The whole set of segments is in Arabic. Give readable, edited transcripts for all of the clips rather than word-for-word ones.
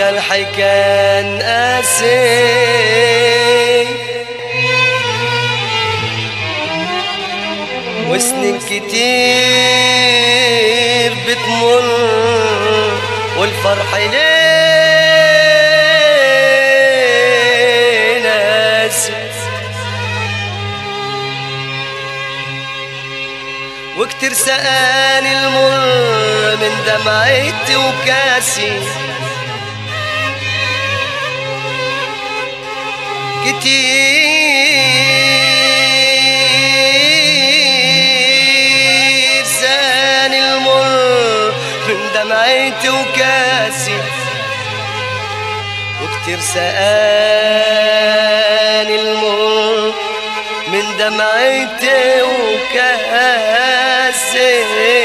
والجرح كان قاسي، وسنين كتير بتمر والفرح ليه ناسي، وكتير سقاني المر من دمعتي وكاسي، كتير سقاني المر من دمعتي وكاسي، وكتير سقاني المر من دمعتي وكاسي.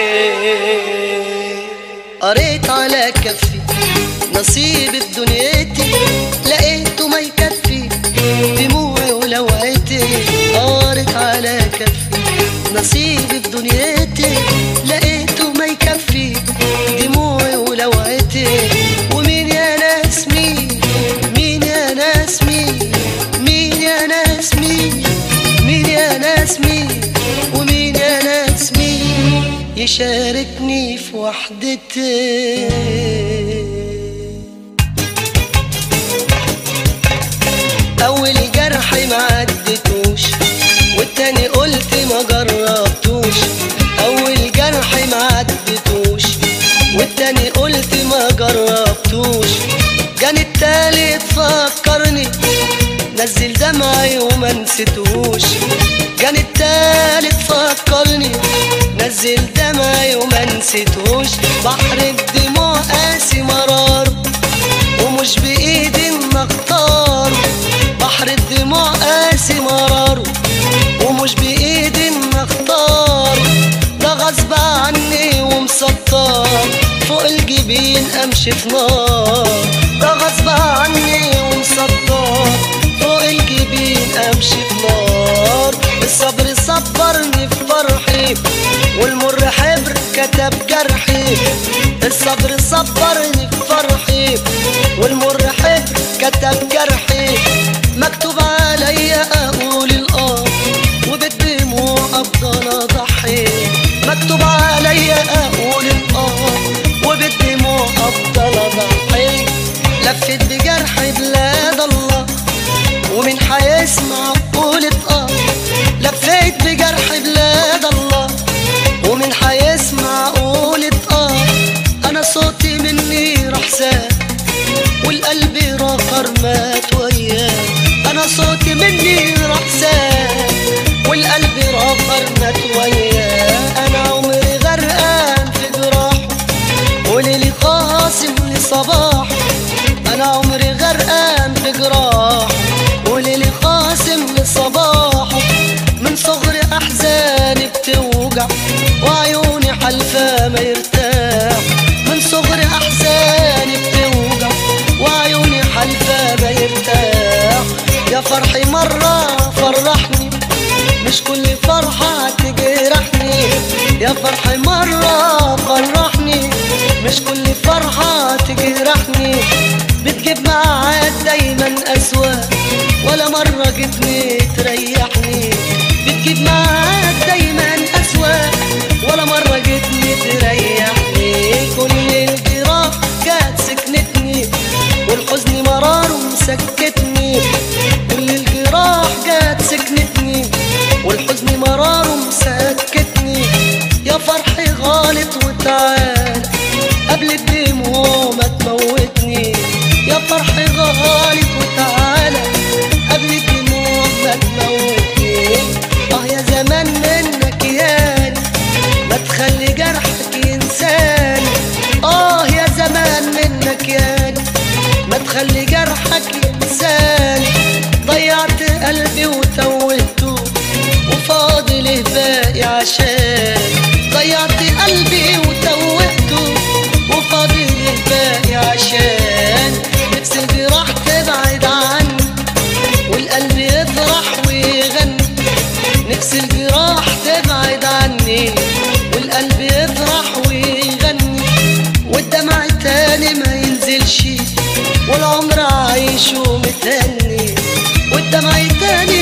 قريت على كفي نصيب بدنيتي، لقيته ما يكفي دموعي ولوعتي. قريت على كفي نصيب بدنيتي، لقيته ما يكفي دموعي ولوعتي. ومين يا ناس مين، مين يا ناس مين، مين يا ناس مين، مين يا ناس مين، ومين يا ناس مين يشاركني في وحدتي. أول جرح ما عدتوش والتاني قلت ما جربتوش، أول جرح ما عدتوش والتاني قلت ما جربتوش. جاني التالت فكرني نزل دمعي وما نسيتوش، جاني التالت فكرني نزل دمعي وما نسيتوش. بحر الدموع قاسي مرار ومش بإيدي إن أختار، بحر الدموع قاسي مرار ومش بإيدي إن أختار. ده غصب عني ومسطر فوق الجبين أمشي في نار، ده غصب عني ومسطر فوق الجبين أمشي في نار. الصبر صبرني في فرحي والمر حبر كتب جرحي، الصبر صبرني في فرحي والمر حبر كتب جرحي. مكتوب عليا أقول الآه وبالدموع أفضل أضحي، مكتوب عليا أقول الآه وبالدموع أفضل أضحي. لفت بجرحي بلاد الله ومين حيسمع قولة آه، لفيت بجرحي بلاد الله ومين حيسمع قولة آه. أنا صوتي مني راح ساب والقلب راخر مات وياه، أنا صوتي مني راح ساب والقلب راخر مات وياه. أنا عمري غرقان في جراحه وليلي خاصم لصباحه، أنا عمري غرقان في جراحه وليلي خاصم لصباحه. من صغري أحزاني بتوجع وعيوني حلفة ما يرتاح، من صغري أحزاني بتوجع وعيوني حلفة ما يرتاح. يا فرحي مرة فرحني مش كل فرحة تجرحني، يا فرحي مرة فرحني مش كل فرحة تجرحني. بتجيب معاك دايما أسوأ ولا مرة جبني تريحني، بتجيب معاك دايما أسوأ ولا مرة جبني تريحني. كل الجراح كانت سكنتني والحزن مرار ومسكتني، كل الجراح كانت سكنتني والحزن مرار ومسكتني. يا فرحي غالط وتعال قبل الدموع ما تموتني، يا فرحي غالط وتعال قبل الدموع ما تموتني. يا زمان منك ياني ما تخلي جرحك ينساني، يا زمان منك ياني ما تخلي جرحك ينساني. ضيعت قلبي وتوهته وفاضل باقي عشان، ضيعت قلبي وتوهته وفاضل باقي عشان. نفس الجراح تبعد عني والقلب يفرح ويغني، نفس الجراح تبعد عني والقلب يفرح ويغني. والدمع تاني ما ينزلش تاني